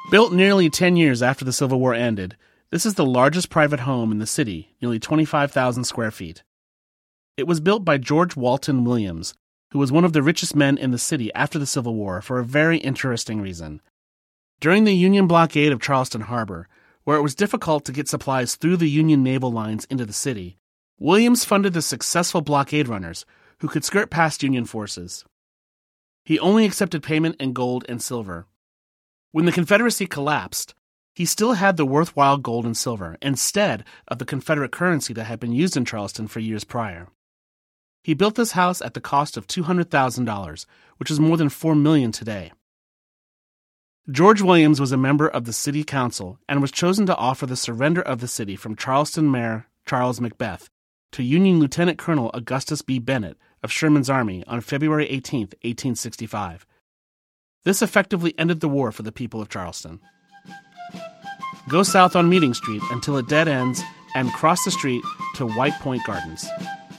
Built nearly 10 years after the Civil War ended, this is the largest private home in the city, nearly 25,000 square feet. It was built by George Walton Williams, who was one of the richest men in the city after the Civil War for a very interesting reason. During the Union blockade of Charleston Harbor, where it was difficult to get supplies through the Union naval lines into the city, Williams funded the successful blockade runners who could skirt past Union forces. He only accepted payment in gold and silver. When the Confederacy collapsed, he still had the worthwhile gold and silver instead of the Confederate currency that had been used in Charleston for years prior. He built this house at the cost of $200,000, which is more than $4 million today. George Williams was a member of the city council and was chosen to offer the surrender of the city from Charleston Mayor Charles Macbeth to Union Lieutenant Colonel Augustus B. Bennett of Sherman's Army on February 18, 1865. This effectively ended the war for the people of Charleston. Go south on Meeting Street until it dead ends and cross the street to White Point Gardens.